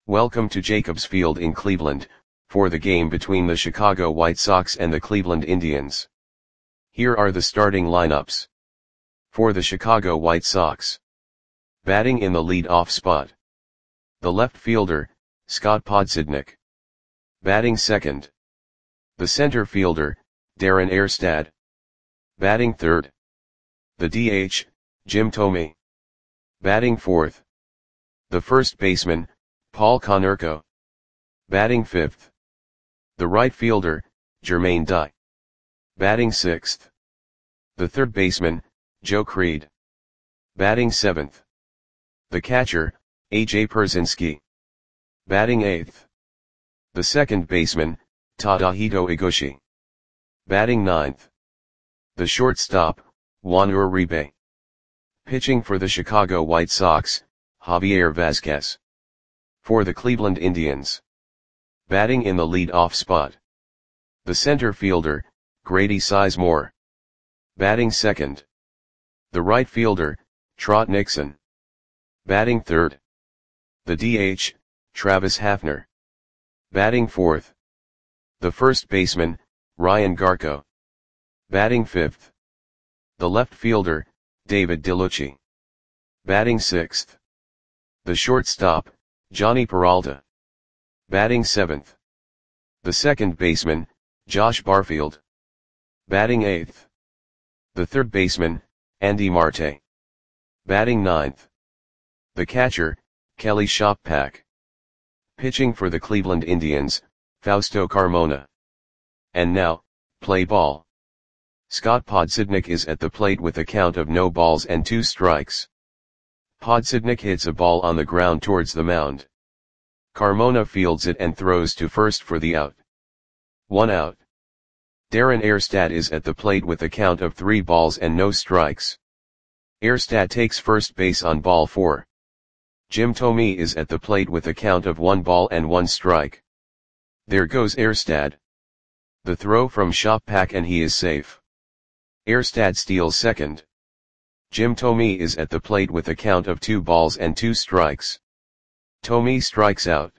Welcome to Jacobs Field in Cleveland, for the game between the Chicago White Sox and the Cleveland Indians. Here are the starting lineups. For the Chicago White Sox. Batting in the lead-off spot. The left fielder, Scott Podsednik. Batting second. The center fielder, Darren Erstad. Batting third. The DH, Jim Thome. Batting fourth. The first baseman, Paul Konerko. Batting fifth. The right fielder, Jermaine Dye. Batting sixth. The third baseman, Joe Creed. Batting seventh. The catcher, A.J. Pierzynski. Batting eighth. The second baseman, Tadahito Iguchi. Batting ninth. The shortstop, Juan Uribe. Pitching for the Chicago White Sox, Javier Vazquez. For the Cleveland Indians. Batting in the lead-off spot. The center fielder, Grady Sizemore. Batting second. The right fielder, Trot Nixon. Batting third. The DH, Travis Hafner. Batting fourth. The first baseman, Ryan Garko. Batting fifth. The left fielder, David DeLucci. Batting sixth. The shortstop, Johnny Peralta. Batting seventh. The second baseman, Josh Barfield. Batting eighth. The third baseman, Andy Marte. Batting ninth. The catcher, Kelly Shoppak. Pitching for the Cleveland Indians, Fausto Carmona. And now, play ball. Scott Podsednik is at the plate with a count of no balls and 2 strikes. Podsednik hits a ball on the ground towards the mound. Carmona fields it and throws to first for the out. 1 out. Darren Erstad is at the plate with a count of 3 balls and no strikes. Erstad takes first base on ball 4. Jim Thome is at the plate with a count of 1 ball and 1 strike. There goes Erstad. The throw from Shoppak and he is safe. Erstad steals second. Jim Thome is at the plate with a count of 2 balls and 2 strikes. Thome strikes out.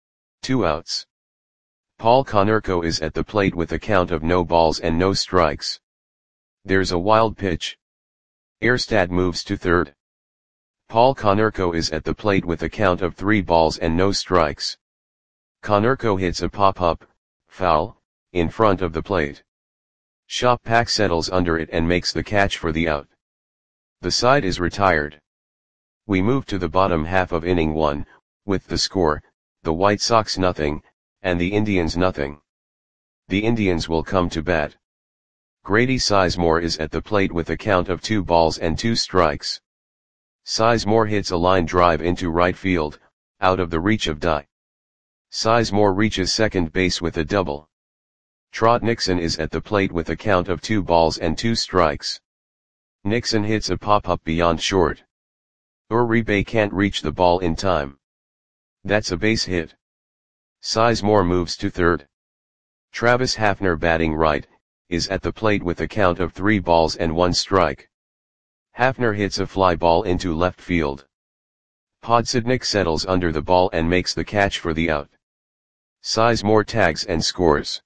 2 outs. Paul Konerko is at the plate with a count of no balls and no strikes. There's a wild pitch. Erstad moves to third. Paul Konerko is at the plate with a count of 3 balls and no strikes. Konerko hits a pop-up, foul, in front of the plate. Shoppak settles under it and makes the catch for the out. The side is retired. We move to the bottom half of inning 1, with the score, the White Sox nothing, and the Indians nothing. The Indians will come to bat. Grady Sizemore is at the plate with a count of 2 balls and 2 strikes. Sizemore hits a line drive into right field, out of the reach of Dye. Sizemore reaches second base with a double. Trot Nixon is at the plate with a count of 2 balls and 2 strikes. Nixon hits a pop-up beyond short. Uribe can't reach the ball in time. That's a base hit. Sizemore moves to third. Travis Hafner, batting right, is at the plate with a count of 3 balls and 1 strike. Hafner hits a fly ball into left field. Podsednik settles under the ball and makes the catch for the out. Sizemore tags and scores.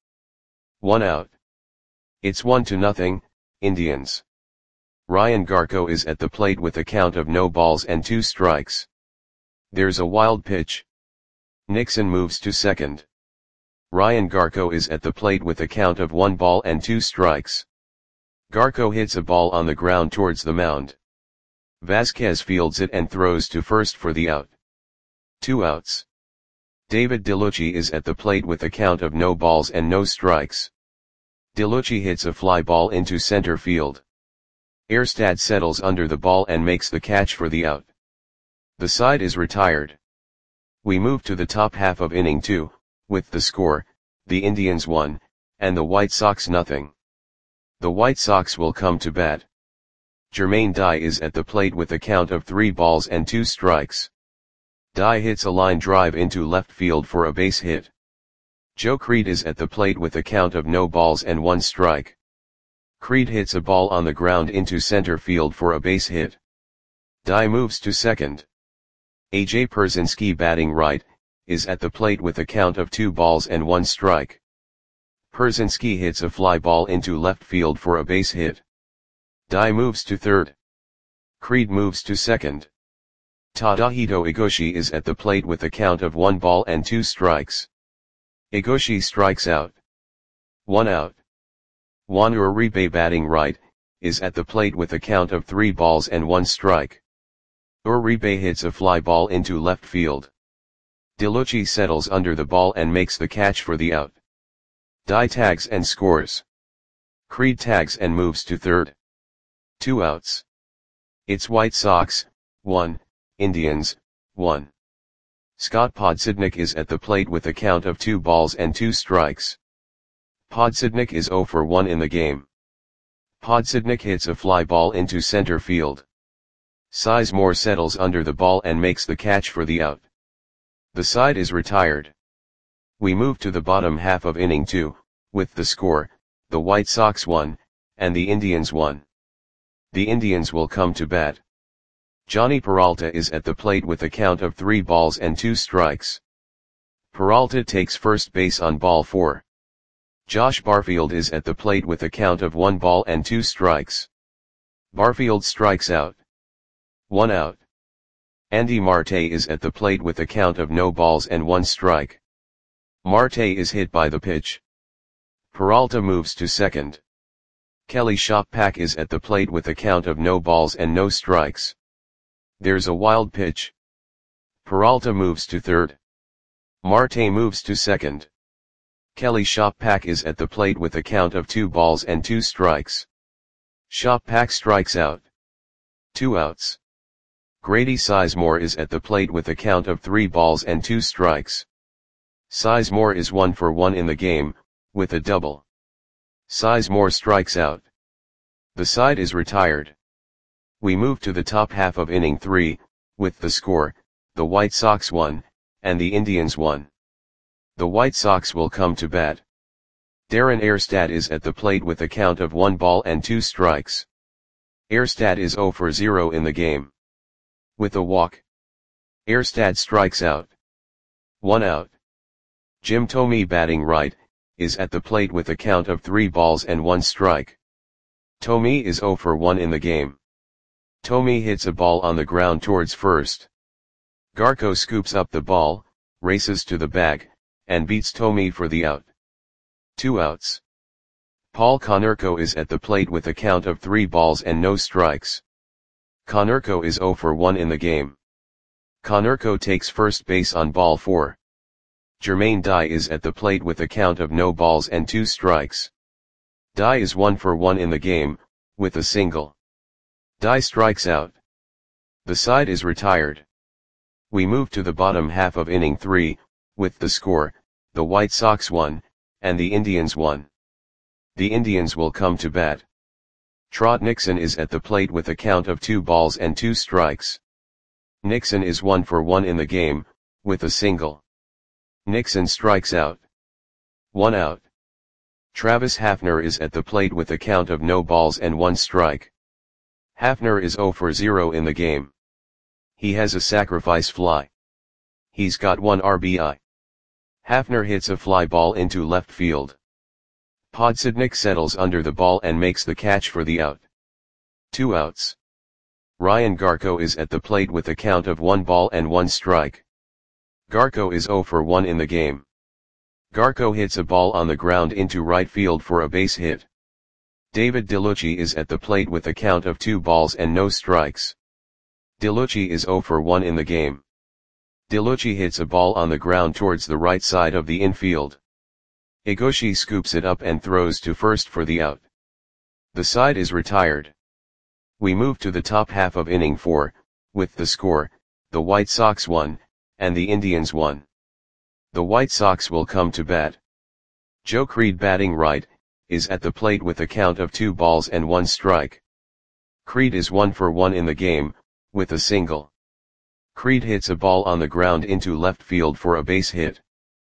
1 out. It's 1-0, Indians. Ryan Garko is at the plate with a count of no balls and 2 strikes. There's a wild pitch. Nixon moves to second. Ryan Garko is at the plate with a count of 1 ball and 2 strikes. Garko hits a ball on the ground towards the mound. Vazquez fields it and throws to first for the out. 2 outs. David DeLucci is at the plate with a count of no balls and no strikes. DeLucci hits a fly ball into center field. Erstad settles under the ball and makes the catch for the out. The side is retired. We move to the top half of inning 2, with the score, the Indians 1, and the White Sox nothing. The White Sox will come to bat. Jermaine Dye is at the plate with a count of 3 balls and 2 strikes. Dye hits a line drive into left field for a base hit. Joe Creed is at the plate with a count of no balls and 1 strike. Creed hits a ball on the ground into center field for a base hit. Dye moves to second. A.J. Pierzynski, batting right, is at the plate with a count of 2 balls and 1 strike. Pierzynski hits a fly ball into left field for a base hit. Dai moves to third. Creed moves to second. Tadahito Egoshi is at the plate with a count of 1 ball and 2 strikes. Egoshi strikes out. 1 out. Juan Uribe batting right, is at the plate with a count of 3 balls and 1 strike. Uribe hits a fly ball into left field. DeLucci settles under the ball and makes the catch for the out. Dai tags and scores. Creed tags and moves to third. 2 outs. It's White Sox, 1, Indians, 1. Scott Podsednik is at the plate with a count of 2 balls and 2 strikes. Podsednik is 0 for 1 in the game. Podsednik hits a fly ball into center field. Sizemore settles under the ball and makes the catch for the out. The side is retired. We move to the bottom half of inning 2, with the score, the White Sox 1, and the Indians 1. The Indians will come to bat. Johnny Peralta is at the plate with a count of 3 balls and 2 strikes. Peralta takes first base on ball 4. Josh Barfield is at the plate with a count of 1 ball and 2 strikes. Barfield strikes out. 1 out. Andy Marte is at the plate with a count of no balls and 1 strike. Marte is hit by the pitch. Peralta moves to second. Kelly Shoppak is at the plate with a count of no balls and no strikes. There's a wild pitch. Peralta moves to third. Marte moves to second. Kelly Shoppak is at the plate with a count of 2 balls and 2 strikes. Shoppak strikes out. 2 outs. Grady Sizemore is at the plate with a count of 3 balls and 2 strikes. Sizemore is 1 for 1 in the game, with a double. Sizemore strikes out. The side is retired. We move to the top half of inning 3, with the score, the White Sox 1, and the Indians 1. The White Sox will come to bat. Darren Erstad is at the plate with a count of 1 ball and 2 strikes. Erstad is 0 for 0 in the game. With a walk. Erstad strikes out. 1 out. Jim Thome batting right, is at the plate with a count of 3 balls and 1 strike. Thome is 0 for 1 in the game. Thome hits a ball on the ground towards first. Garco scoops up the ball, races to the bag, and beats Thome for the out. 2 outs. Paul Konerko is at the plate with a count of 3 balls and no strikes. Konerko is 0 for 1 in the game. Konerko takes first base on ball 4. Jermaine Dye is at the plate with a count of no balls and 2 strikes. Dye is 1 for 1 in the game, with a single. Dye strikes out. The side is retired. We move to the bottom half of inning 3, with the score, the White Sox 1, and the Indians 1. The Indians will come to bat. Trot Nixon is at the plate with a count of 2 balls and 2 strikes. Nixon is 1 for 1 in the game, with a single. Nixon strikes out. 1 out. Travis Hafner is at the plate with a count of no balls and 1 strike. Hafner is 0 for 0 in the game. He has a sacrifice fly. He's got 1 RBI. Hafner hits a fly ball into left field. Podsednik settles under the ball and makes the catch for the out. 2 outs. Ryan Garco is at the plate with a count of 1 ball and 1 strike. Garco is 0 for 1 in the game. Garco hits a ball on the ground into right field for a base hit. David DeLucci is at the plate with a count of 2 balls and no strikes. DeLucci is 0 for 1 in the game. DeLucci hits a ball on the ground towards the right side of the infield. Egoshi scoops it up and throws to first for the out. The side is retired. We move to the top half of inning 4, with the score, the White Sox 1, and the Indians 1. The White Sox will come to bat. Joe Creed batting right, is at the plate with a count of 2 balls and 1 strike. Creed is 1 for 1 in the game, with a single. Creed hits a ball on the ground into left field for a base hit.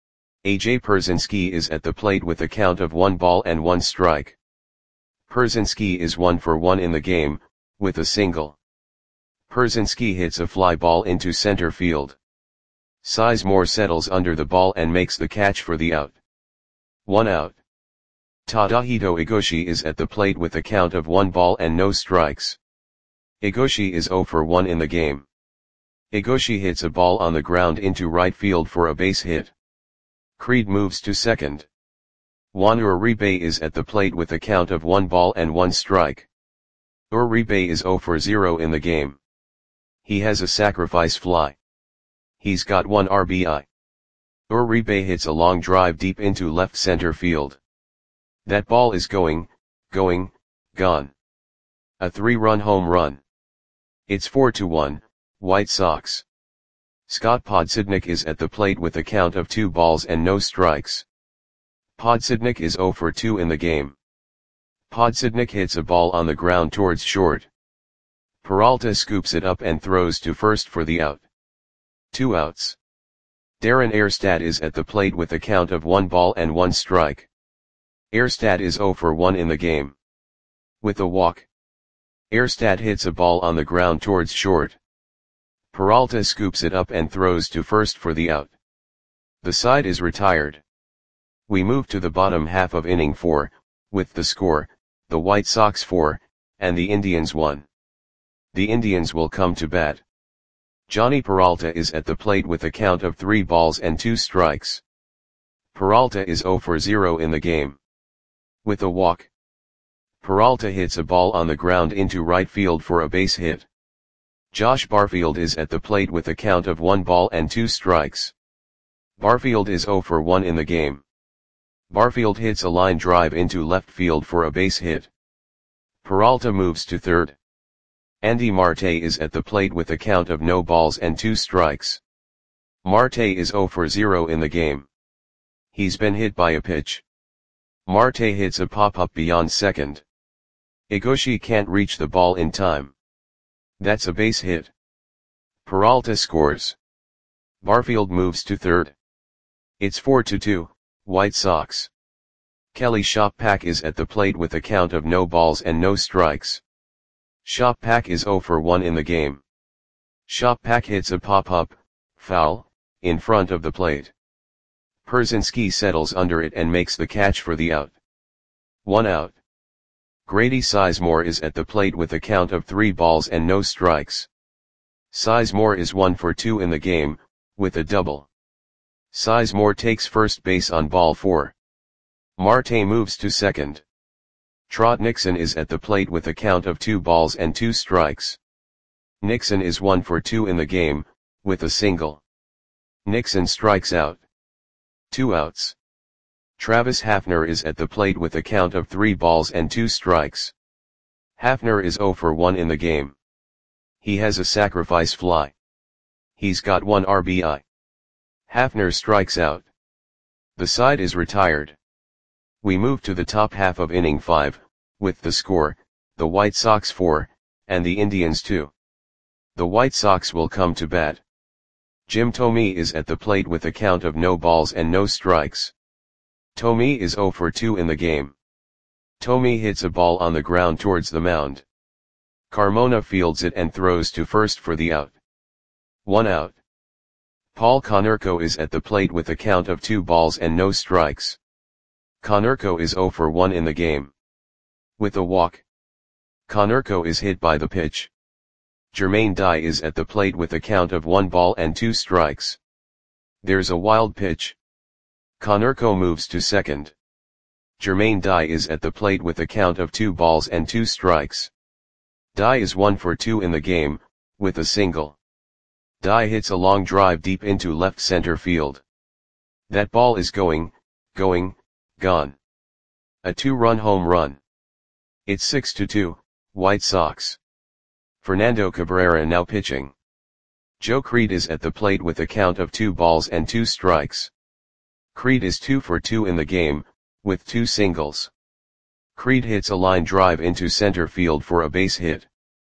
AJ Pierzynski is at the plate with a count of 1 ball and 1 strike. Pierzynski is 1 for 1 in the game, with a single. Pierzynski hits a fly ball into center field. Sizemore settles under the ball and makes the catch for the out. 1 out. Tadahito Igoshi is at the plate with a count of 1 ball and no strikes. Igoshi is 0 for 1 in the game. Igoshi hits a ball on the ground into right field for a base hit. Creed moves to second. Juan Uribe is at the plate with a count of 1 ball and 1 strike. Uribe is 0 for 0 in the game. He has a sacrifice fly. He's got 1 RBI. Uribe hits a long drive deep into left center field. That ball is going, gone. A 3-run home run. It's 4-1, White Sox. Scott Podsednik is at the plate with a count of 2 balls and no strikes. Podsednik is 0 for 2 in the game. Podsednik hits a ball on the ground towards short. Peralta scoops it up and throws to first for the out. 2 outs. Darren Erstad is at the plate with a count of 1 ball and 1 strike. Erstad is 0 for 1 in the game. With a walk. Erstad hits a ball on the ground towards short. Peralta scoops it up and throws to first for the out. The side is retired. We move to the bottom half of inning 4, with the score, the White Sox 4, and the Indians 1. The Indians will come to bat. Johnny Peralta is at the plate with a count of 3 balls and 2 strikes. Peralta is 0 for 0 in the game. With a walk. Peralta hits a ball on the ground into right field for a base hit. Josh Barfield is at the plate with a count of 1 ball and 2 strikes. Barfield is 0 for 1 in the game. Barfield hits a line drive into left field for a base hit. Peralta moves to third. Andy Marte is at the plate with a count of no balls and 2 strikes. Marte is 0 for 0 in the game. He's been hit by a pitch. Marte hits a pop-up beyond second. Igoshi can't reach the ball in time. That's a base hit. Peralta scores. Barfield moves to third. It's 4-2, White Sox. Kelly Shopak is at the plate with a count of no balls and no strikes. Shopak is 0 for 1 in the game. Shopak hits a pop-up, foul, in front of the plate. Pierzynski settles under it and makes the catch for the out. 1 out. Grady Sizemore is at the plate with a count of 3 balls and no strikes. Sizemore is 1 for 2 in the game, with a double. Sizemore takes first base on ball 4. Marte moves to second. Trot Nixon is at the plate with a count of 2 balls and 2 strikes. Nixon is 1 for 2 in the game, with a single. Nixon strikes out. 2 outs. Travis Hafner is at the plate with a count of 3 balls and 2 strikes. Hafner is 0 for 1 in the game. He has a sacrifice fly. He's got 1 RBI. Hafner strikes out. The side is retired. We move to the top half of inning 5, with the score, the White Sox 4, and the Indians 2. The White Sox will come to bat. Jim Thome is at the plate with a count of no balls and no strikes. Thome is 0 for 2 in the game. Thome hits a ball on the ground towards the mound. Carmona fields it and throws to first for the out. 1 out. Paul Konerko is at the plate with a count of 2 balls and no strikes. Konerko is 0 for 1 in the game. With a walk. Konerko is hit by the pitch. Jermaine Dye is at the plate with a count of 1 ball and 2 strikes. There's a wild pitch. Konerko moves to second. Jermaine Dye is at the plate with a count of 2 balls and 2 strikes. Dye is 1 for 2 in the game, with a single. Dye hits a long drive deep into left center field. That ball is going, gone. A 2-run home run. It's 6-2, White Sox. Fernando Cabrera now pitching. Joe Creed is at the plate with a count of 2 balls and 2 strikes. Creed is 2 for 2 in the game, with 2 singles. Creed hits a line drive into center field for a base hit.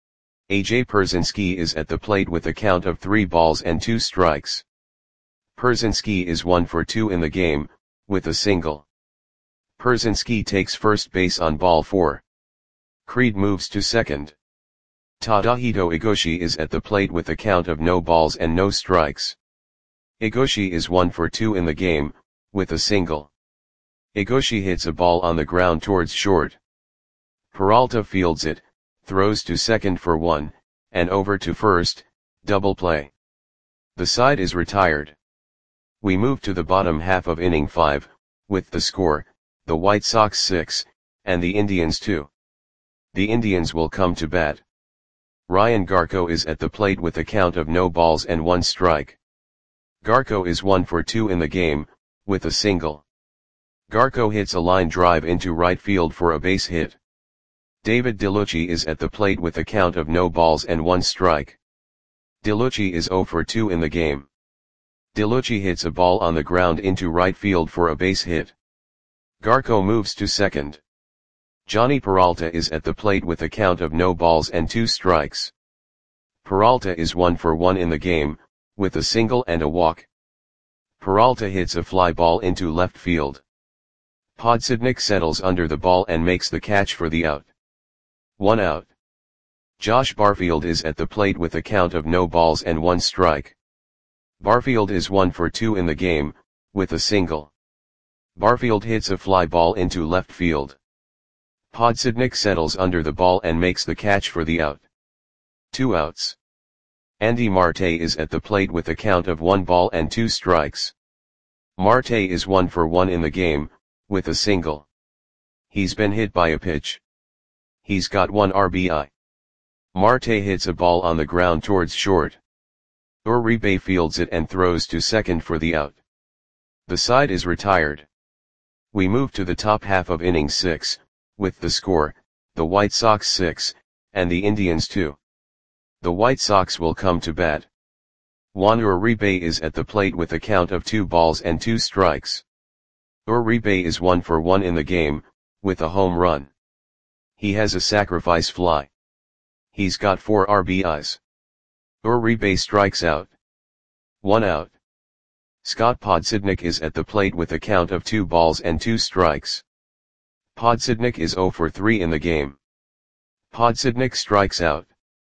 AJ Pierzynski is at the plate with a count of 3 balls and 2 strikes. Pierzynski is 1 for 2 in the game, with a single. Pierzynski takes first base on ball 4. Creed moves to second. Tadahito Igoshi is at the plate with a count of no balls and no strikes. Igoshi is 1 for 2 in the game, with a single. Igoshi hits a ball on the ground towards short. Peralta fields it, throws to second for 1, and over to first, double play. The side is retired. We move to the bottom half of inning 5, with the score, the White Sox 6, and the Indians 2. The Indians will come to bat. Ryan Garko is at the plate with a count of no balls and 1 strike. Garko is 1 for 2 in the game, with a single. Garko hits a line drive into right field for a base hit. David DeLucci is at the plate with a count of no balls and 1 strike. DeLucci is 0 for 2 in the game. DeLucci hits a ball on the ground into right field for a base hit. Garko moves to second. Johnny Peralta is at the plate with a count of no balls and 2 strikes. Peralta is 1 for 1 in the game, with a single and a walk. Peralta hits a fly ball into left field. Podsednik settles under the ball and makes the catch for the out. 1 out. Josh Barfield is at the plate with a count of no balls and 1 strike. Barfield is 1 for 2 in the game, with a single. Barfield hits a fly ball into left field. Podsednik settles under the ball and makes the catch for the out. 2 outs. Andy Marte is at the plate with a count of 1 ball and 2 strikes. Marte is 1 for 1 in the game, with a single. He's been hit by a pitch. He's got 1 RBI. Marte hits a ball on the ground towards short. Uribe fields it and throws to second for the out. The side is retired. We move to the top half of inning 6, with the score, the White Sox 6, and the Indians 2. The White Sox will come to bat. Juan Uribe is at the plate with a count of 2 balls and 2 strikes. Uribe is 1 for 1 in the game, with a home run. He has a sacrifice fly. He's got 4 RBIs. Uribe strikes out. 1 out. Scott Podsednik is at the plate with a count of 2 balls and 2 strikes. Podsednik is 0 for 3 in the game. Podsednik strikes out.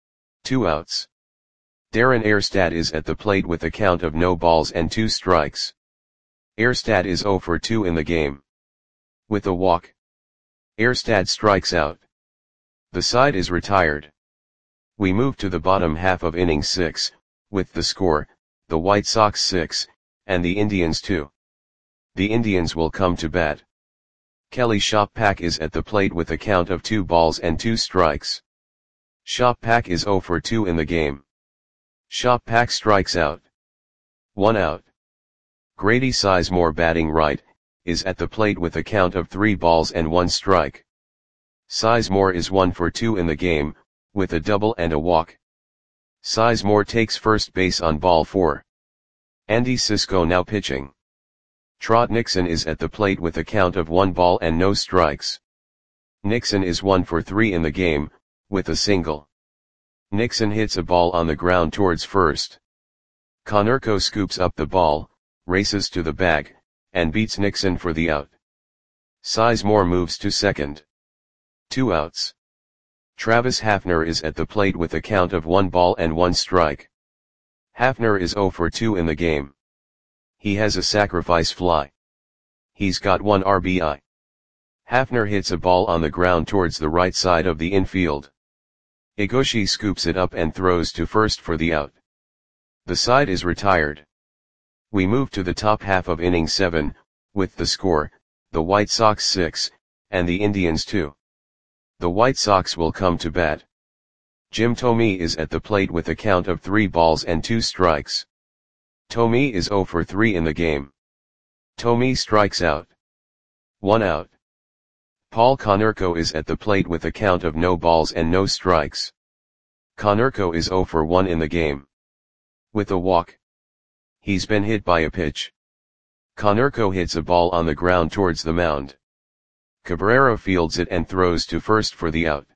2 outs. Darren Erstad is at the plate with a count of no balls and 2 strikes. Erstad is 0 for 2 in the game. With a walk. Erstad strikes out. The side is retired. We move to the bottom half of inning 6, with the score, the White Sox 6, and the Indians 2. The Indians will come to bat. Kelly Shoppak is at the plate with a count of 2 balls and 2 strikes. Shoppak is 0 for 2 in the game. Shoppak strikes out. 1 out. Grady Sizemore batting right, is at the plate with a count of 3 balls and 1 strike. Sizemore is 1 for 2 in the game, with a double and a walk. Sizemore takes first base on ball 4. Andy Cisco now pitching. Trot Nixon is at the plate with a count of 1 ball and no strikes. Nixon is 1 for 3 in the game, with a single. Nixon hits a ball on the ground towards first. Konerko scoops up the ball, races to the bag, and beats Nixon for the out. Sizemore moves to second. 2 outs. Travis Hafner is at the plate with a count of 1 ball and 1 strike. Hafner is 0 for 2 in the game. He has a sacrifice fly. He's got 1 RBI. Hafner hits a ball on the ground towards the right side of the infield. Igoshi scoops it up and throws to first for the out. The side is retired. We move to the top half of inning 7, with the score, the White Sox 6, and the Indians 2. The White Sox will come to bat. Jim Thome is at the plate with a count of 3 balls and 2 strikes. Thome is 0 for 3 in the game. Thome strikes out. 1 out. Paul Konerko is at the plate with a count of no balls and no strikes. Konerko is 0 for 1 in the game. With a walk. He's been hit by a pitch. Konerko hits a ball on the ground towards the mound. Cabrera fields it and throws to first for the out.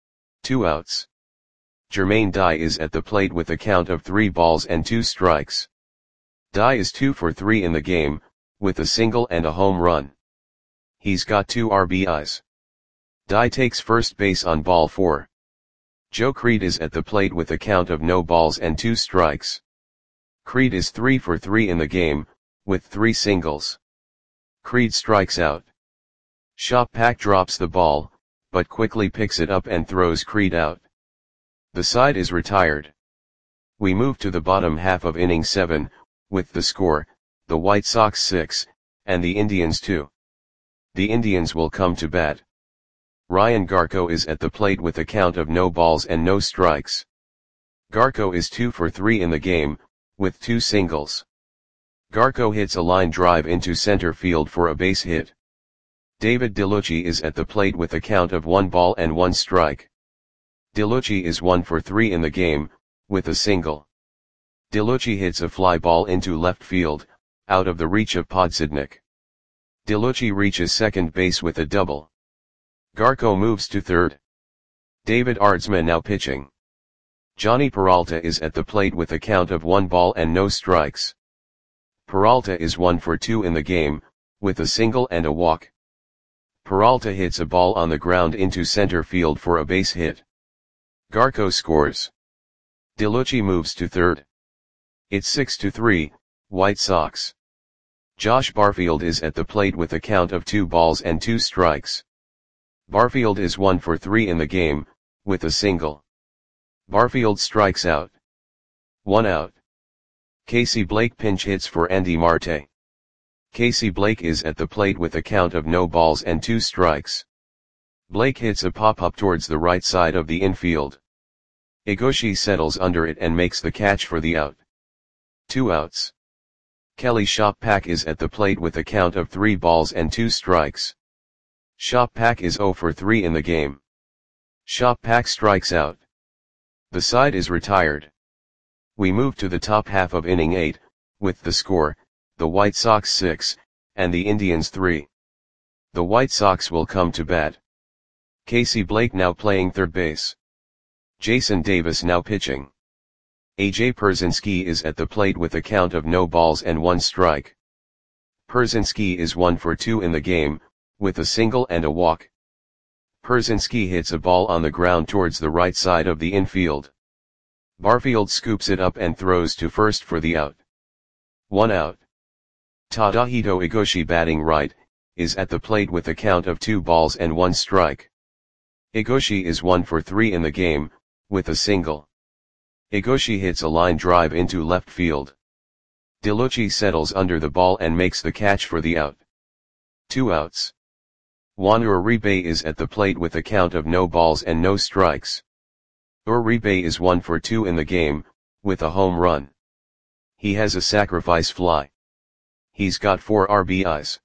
2 outs. Jermaine Dye is at the plate with a count of 3 balls and 2 strikes. Dye is 2 for 3 in the game, with a single and a home run. He's got 2 RBIs. Dye takes first base on ball 4. Joe Creed is at the plate with a count of no balls and 2 strikes. Creed is 3 for 3 in the game, with 3 singles. Creed strikes out. Shop Pack drops the ball, but quickly picks it up and throws Creed out. The side is retired. We move to the bottom half of inning 7, with the score, the White Sox 6, and the Indians 2. The Indians will come to bat. Ryan Garko is at the plate with a count of no balls and no strikes. Garko is 2 for 3 in the game, with 2 singles. Garko hits a line drive into center field for a base hit. David DeLucci is at the plate with a count of 1 ball and 1 strike. DeLucci is 1 for 3 in the game, with a single. DeLucci hits a fly ball into left field, out of the reach of Podsednik. DeLucci reaches second base with a double. Garko moves to third. David Aardsma now pitching. Johnny Peralta is at the plate with a count of 1 ball and no strikes. Peralta is 1 for 2 in the game, with a single and a walk. Peralta hits a ball on the ground into center field for a base hit. Garko scores. DeLucci moves to third. It's 6-3, White Sox. Josh Barfield is at the plate with a count of 2 balls and 2 strikes. Barfield is 1 for 3 in the game, with a single. Barfield strikes out. 1 out. Casey Blake pinch hits for Andy Marte. Casey Blake is at the plate with a count of no balls and 2 strikes. Blake hits a pop-up towards the right side of the infield. Igoshi settles under it and makes the catch for the out. 2 outs. Kelly Shop Pack is at the plate with a count of 3 balls and 2 strikes. Shop Pack is 0 for 3 in the game. Shop Pack strikes out. The side is retired. We move to the top half of inning 8, with the score, the White Sox 6, and the Indians 3. The White Sox will come to bat. Casey Blake now playing third base. Jason Davis now pitching. A.J. Pierzynski is at the plate with a count of no balls and 1 strike. Pierzynski is 1 for 2 in the game, with a single and a walk. Pierzynski hits a ball on the ground towards the right side of the infield. Barfield scoops it up and throws to first for the out. 1 out. Tadahito Igoshi batting right, is at the plate with a count of 2 balls and 1 strike. Igoshi is 1 for 3 in the game, with a single. Igoshi hits a line drive into left field. DeLucci settles under the ball and makes the catch for the out. 2 outs. Juan Uribe is at the plate with a count of no balls and no strikes. Uribe is 1 for 2 in the game, with a home run. He has a sacrifice fly. He's got 4 RBIs.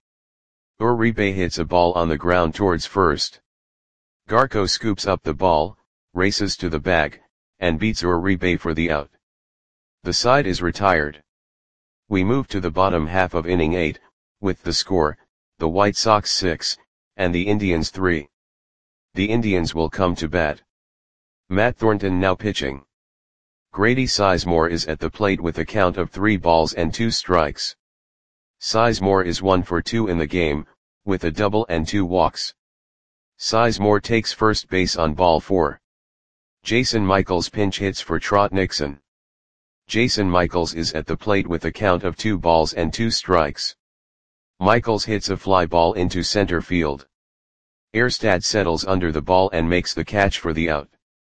Uribe hits a ball on the ground towards first. Garko scoops up the ball, races to the bag, and beats Uribe for the out. The side is retired. We move to the bottom half of inning 8, with the score, the White Sox 6, and the Indians 3. The Indians will come to bat. Matt Thornton now pitching. Grady Sizemore is at the plate with a count of 3 balls and 2 strikes. Sizemore is 1 for 2 in the game, with a double and 2 walks. Sizemore takes first base on ball 4. Jason Michaels pinch hits for Trot Nixon. Jason Michaels is at the plate with a count of 2 balls and 2 strikes. Michaels hits a fly ball into center field. Erstad settles under the ball and makes the catch for the out.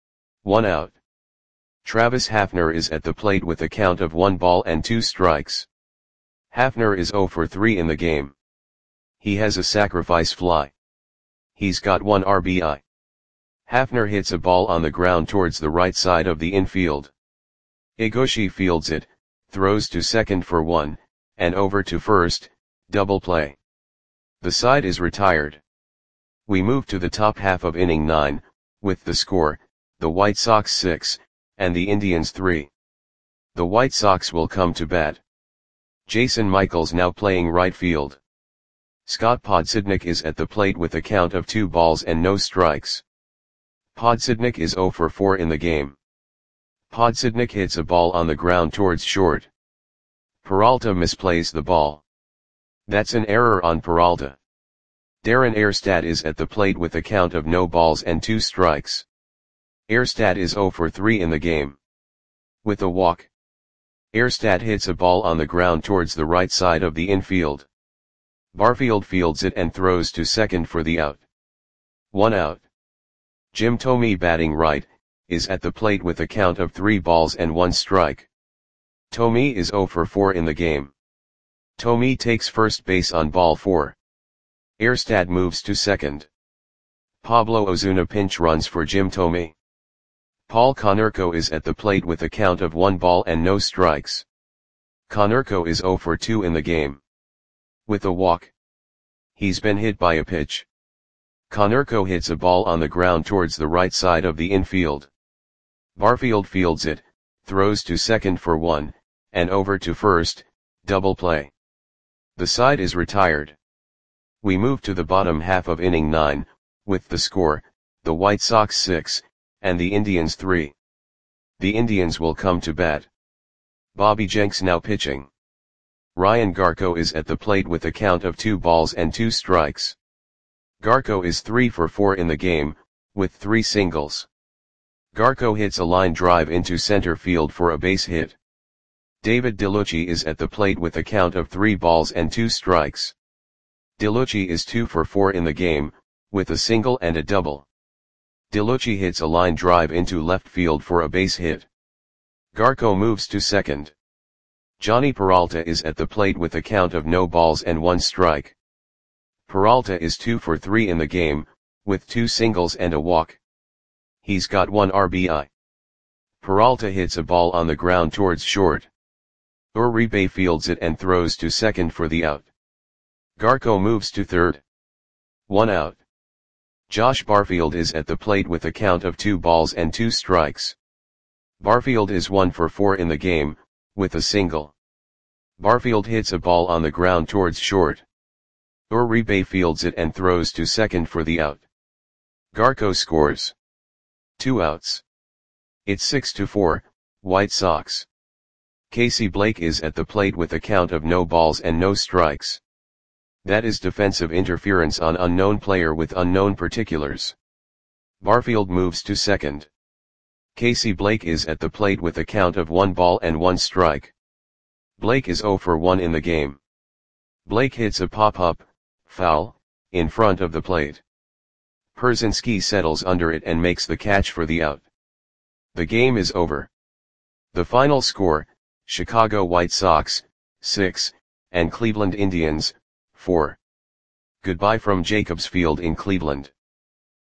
1 out. Travis Hafner is at the plate with a count of 1 ball and 2 strikes. Hafner is 0 for 3 in the game. He has a sacrifice fly. He's got 1 RBI. Hafner hits a ball on the ground towards the right side of the infield. Igoshi fields it, throws to second for 1, and over to first, double play. The side is retired. We move to the top half of inning 9, with the score, the White Sox 6, and the Indians 3. The White Sox will come to bat. Jason Michaels now playing right field. Scott Podsednik is at the plate with a count of 2 balls and no strikes. Podsednik is 0 for 4 in the game. Podsednik hits a ball on the ground towards short. Peralta misplays the ball. That's an error on Peralta. Darren Erstad is at the plate with a count of no balls and 2 strikes. Erstad is 0 for 3 in the game. With a walk. Erstad hits a ball on the ground towards the right side of the infield. Barfield fields it and throws to second for the out. 1 out. Jim Thome, batting right, is at the plate with a count of 3 balls and 1 strike. Thome is 0 for 4 in the game. Thome takes first base on ball 4. Erstad moves to second. Pablo Ozuna pinch runs for Jim Thome. Paul Konerko is at the plate with a count of 1 ball and no strikes. Konerko is 0 for 2 in the game. With a walk. He's been hit by a pitch. Konerko hits a ball on the ground towards the right side of the infield. Barfield fields it, throws to second for 1, and over to first, double play. The side is retired. We move to the bottom half of inning 9, with the score, the White Sox 6, and the Indians 3. The Indians will come to bat. Bobby Jenks now pitching. Ryan Garko is at the plate with a count of 2 balls and 2 strikes. Garko is 3 for 4 in the game, with 3 singles. Garko hits a line drive into center field for a base hit. David DeLucci is at the plate with a count of 3 balls and 2 strikes. DeLucci is 2 for 4 in the game, with a single and a double. DeLucci hits a line drive into left field for a base hit. Garko moves to second. Johnny Peralta is at the plate with a count of no balls and 1 strike. Peralta is 2 for 3 in the game, with 2 singles and a walk. He's got 1 RBI. Peralta hits a ball on the ground towards short. Uribe fields it and throws to second for the out. Garko moves to third. 1 out. Josh Barfield is at the plate with a count of 2 balls and 2 strikes. Barfield is 1 for 4 in the game, with a single. Barfield hits a ball on the ground towards short. Uribe fields it and throws to second for the out. Garko scores. 2 outs. It's 6-4, White Sox. Casey Blake is at the plate with a count of no balls and no strikes. That is defensive interference on unknown player with unknown particulars. Barfield moves to second. Casey Blake is at the plate with a count of 1 ball and 1 strike. Blake is 0 for 1 in the game. Blake hits a pop-up, foul, in front of the plate. Pierzynski settles under it and makes the catch for the out. The game is over. The final score, Chicago White Sox, 6, and Cleveland Indians, 4. Goodbye from Jacobs Field in Cleveland.